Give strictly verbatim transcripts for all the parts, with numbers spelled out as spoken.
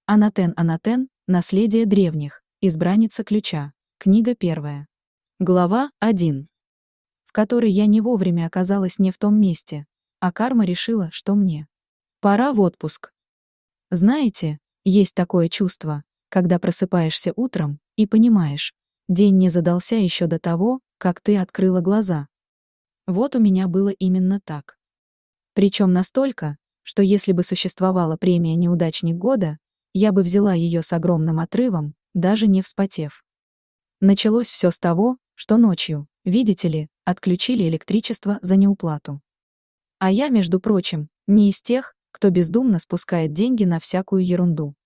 Анатен Анатен, наследие древних, избранница ключа, книга первая. Глава один. В которой я не вовремя оказалась не в том месте, а карма решила, что мне пора в отпуск. Знаете, есть такое чувство, когда просыпаешься утром и понимаешь, день не задался еще до того, как ты открыла глаза. Вот у меня было именно так. Причем настолько, что если бы существовала премия «Неудачник года», я бы взяла ее с огромным отрывом, даже не вспотев. Началось все с того, что ночью, видите ли, отключили электричество за неуплату. А я, между прочим, не из тех, кто бездумно спускает деньги на всякую ерунду.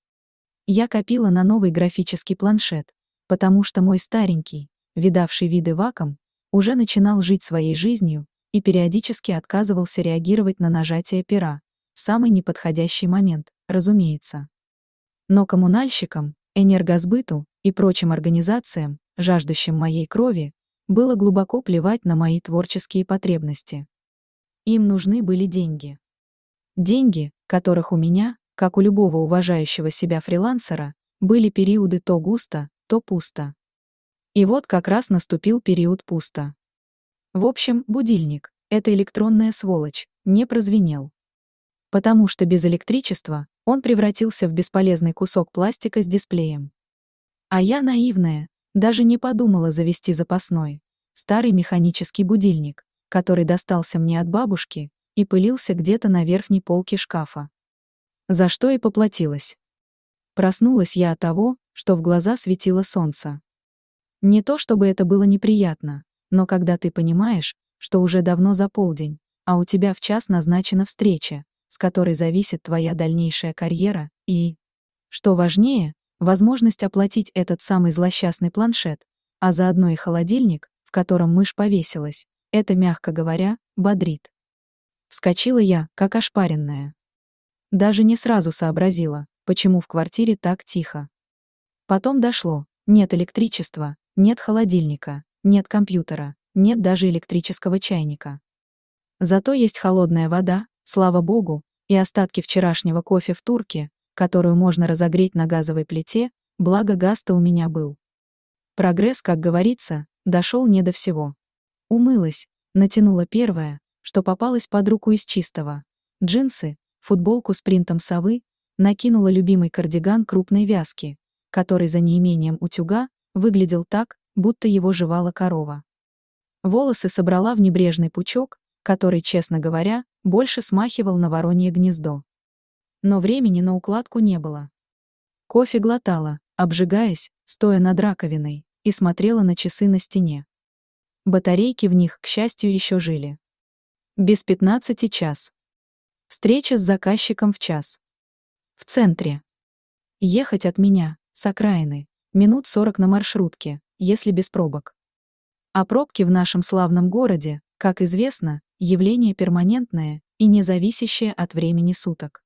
Я копила на новый графический планшет, потому что мой старенький, видавший виды Ваком, уже начинал жить своей жизнью и периодически отказывался реагировать на нажатие пера, в самый неподходящий момент, разумеется. Но коммунальщикам, энергосбыту и прочим организациям, жаждущим моей крови, было глубоко плевать на мои творческие потребности. Им нужны были деньги. Деньги, которых у меня, как у любого уважающего себя фрилансера, были периоды то густо, то пусто. И вот как раз наступил период пусто. В общем, будильник, эта электронная сволочь, не прозвенел. Потому что без электричества он превратился в бесполезный кусок пластика с дисплеем. А я, наивная, даже не подумала завести запасной, старый механический будильник, который достался мне от бабушки и пылился где-то на верхней полке шкафа. За что и поплатилась. Проснулась я от того, что в глаза светило солнце. Не то чтобы это было неприятно, но когда ты понимаешь, что уже давно за полдень, а у тебя в час назначена встреча, с которой зависит твоя дальнейшая карьера, и, что важнее, возможность оплатить этот самый злосчастный планшет, а заодно и холодильник, в котором мышь повесилась, это, мягко говоря, бодрит. Вскочила я, как ошпаренная. Даже не сразу сообразила, почему в квартире так тихо. Потом дошло: нет электричества, нет холодильника, нет компьютера, нет даже электрического чайника. Зато есть холодная вода, слава богу, и остатки вчерашнего кофе в турке, которую можно разогреть на газовой плите, благо газ-то у меня был. Прогресс, как говорится, дошел не до всего. Умылась, натянула первое, что попалось под руку из чистого. Джинсы, футболку с принтом совы, накинула любимый кардиган крупной вязки, который за неимением утюга выглядел так, будто его жевала корова. Волосы собрала в небрежный пучок, который, честно говоря, больше смахивал на воронье гнездо. Но времени на укладку не было. Кофе глотала, обжигаясь, стоя над раковиной, и смотрела на часы на стене. Батарейки в них, к счастью, еще жили. Без пятнадцати час. Встреча с заказчиком в час. В центре. Ехать от меня, с окраины, минут сорок на маршрутке, если без пробок. А пробки в нашем славном городе, как известно, явление перманентное и не зависящее от времени суток.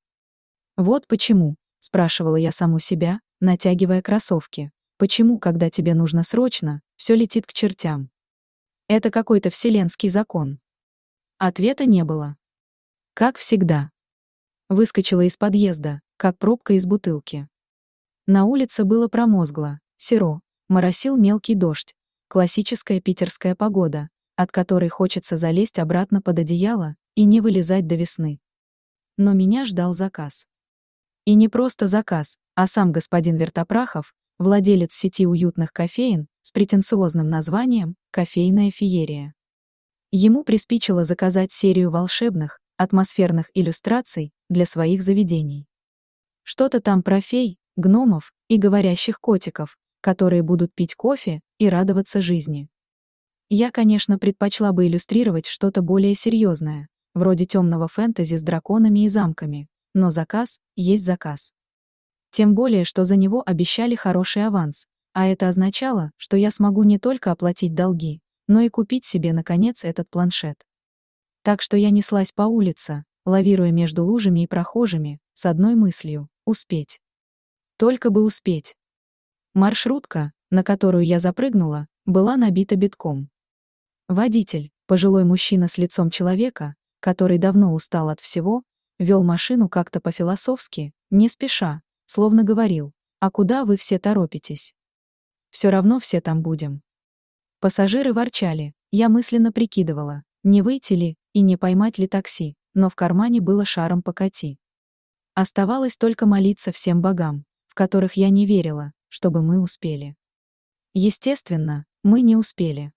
Вот почему, спрашивала я саму себя, натягивая кроссовки, почему, когда тебе нужно срочно, все летит к чертям? Это какой-то вселенский закон. Ответа не было. Как всегда. Выскочила из подъезда, как пробка из бутылки. На улице было промозгло, серо, моросил мелкий дождь, классическая питерская погода, от которой хочется залезть обратно под одеяло и не вылезать до весны. Но меня ждал заказ. И не просто заказ, а сам господин Вертопрахов, владелец сети уютных кофеен с претенциозным названием «Кофейная феерия». Ему приспичило заказать серию волшебных, атмосферных иллюстраций для своих заведений. Что-то там про фей, гномов и говорящих котиков, которые будут пить кофе и радоваться жизни. Я, конечно, предпочла бы иллюстрировать что-то более серьезное, вроде темного фэнтези с драконами и замками, но заказ есть заказ. Тем более, что за него обещали хороший аванс, а это означало, что я смогу не только оплатить долги, но и купить себе, наконец, этот планшет. Так что я неслась по улице, лавируя между лужами и прохожими, с одной мыслью — успеть. Только бы успеть. Маршрутка, на которую я запрыгнула, была набита битком. Водитель, пожилой мужчина с лицом человека, который давно устал от всего, вел машину как-то по-философски, не спеша, словно говорил: «А куда вы все торопитесь? Все равно все там будем». Пассажиры ворчали, я мысленно прикидывала, не выйти ли и не поймать ли такси, но в кармане было шаром покати. Оставалось только молиться всем богам, в которых я не верила, чтобы мы успели. Естественно, мы не успели.